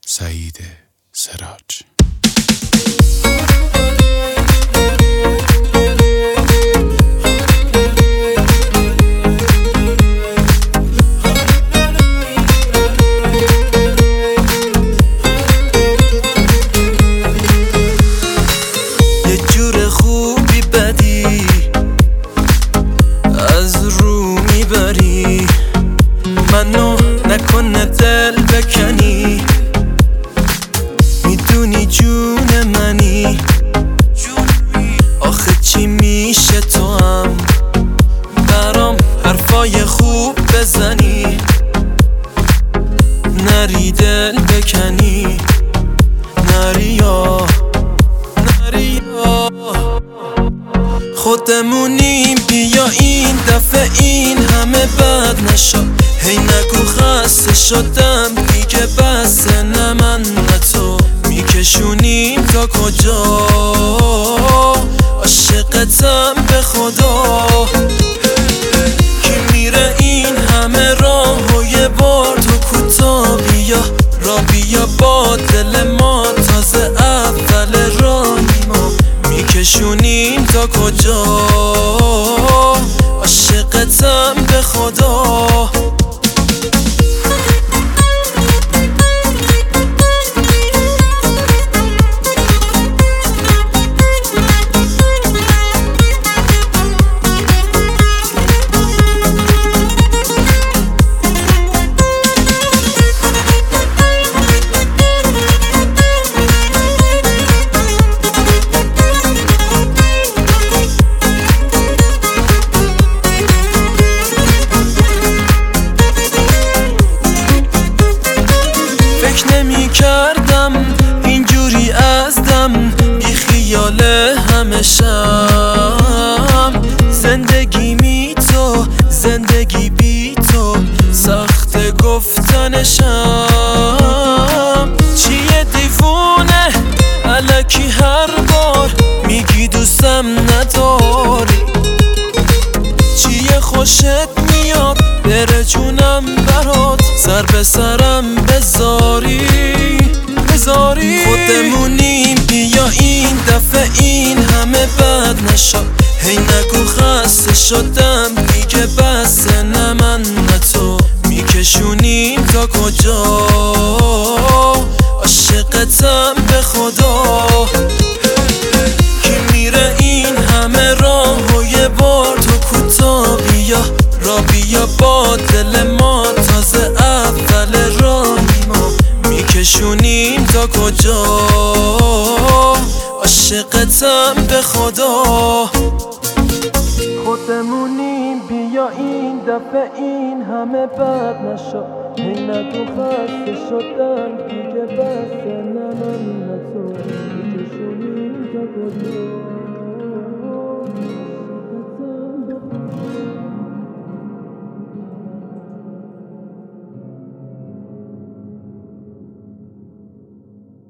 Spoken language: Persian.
سعید سراج. یه جور خوبی بدی از رو میبری، منو نکنه دل بکنی، میدونی جون منی، آخه چی میشه تو هم برام حرفای خوب بزنی، نری دل بکنی، نری خودمونیم، بیا این دفعه این همه بد نشو، هی نگو خسته شدم دیگه بسه، نه من نه تو میکشونیم تا کجا، عاشقتم به خدا، کی میره این همه راه و یه بار تو کوتا بیا، را بیا با دل ما تازه اول راهیم و میکشونیم تا کجا، عاشقتم به خدا. نمی کردم اینجوری از دم بی خیال همشم، زندگی می تو زندگی بی تو سخت گفتنشم، چیه دیوونه الکی هر بار میگی دوستم نداری، چیه خوشت میاد بره جونم برات سر به سرم بذاری، خودمونیم بیا این دفعه این همه بد نشو، هی نگو خسته شدم دیگه بسه، نه من نه تو میکشونیم تا کجا، عاشقتم به خدا، کی میره این همه راه و یه بار تو کوتا بیا، را بیا با دل ما تازه اول راهیم و میکشونیم تا کجا، عاشقتم به خدا. خودمونیم بیا این دفعه این همه بد نشو، هی نگو خسته شدم دیگه بسه، نه من نه تو میکشونیم تا کجا.